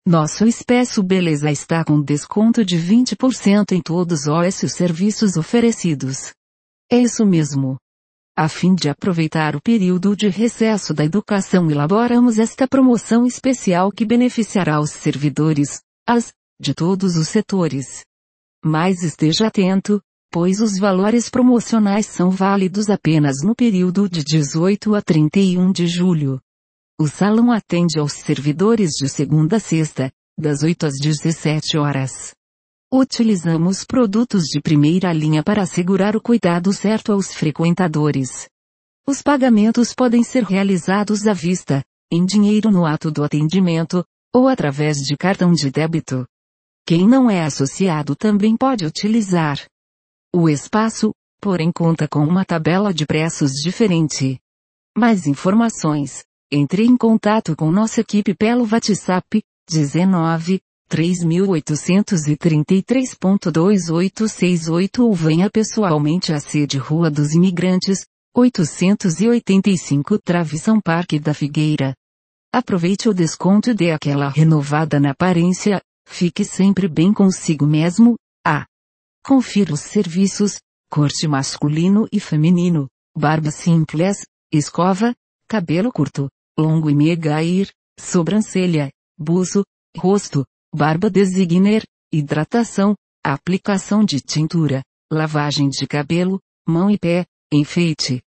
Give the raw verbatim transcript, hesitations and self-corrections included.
Nosso Espesso Beleza está com desconto de vinte por cento em todos os serviços oferecidos. É isso mesmo. A fim de aproveitar o período de recesso da educação, elaboramos esta promoção especial que beneficiará os servidores, as, de todos os setores. Mas esteja atento, pois os valores promocionais são válidos apenas no período de dezoito a trinta e um de julho. O salão atende aos servidores de segunda a sexta, das oito às dezessete horas. Utilizamos produtos de primeira linha para assegurar o cuidado certo aos frequentadores. Os pagamentos podem ser realizados à vista, em dinheiro no ato do atendimento, ou através de cartão de débito. Quem não é associado também pode utilizar. O espaço, porém, conta com uma tabela de preços diferente. Mais informações, entre em contato com nossa equipe pelo WhatsApp, dezenove, três mil oitocentos e trinta e três ponto vinte e oito sessenta e oito ou venha pessoalmente à sede Rua dos Imigrantes, oitocentos e oitenta e cinco Travessão Parque da Figueira. Aproveite o desconto e dê aquela renovada na aparência, fique sempre bem consigo mesmo. Ah! Confira os serviços, corte masculino e feminino, barba simples, escova, cabelo curto, longo e mega ir, sobrancelha, buço, rosto, barba designer, hidratação, aplicação de tintura, lavagem de cabelo, mão e pé, enfeite,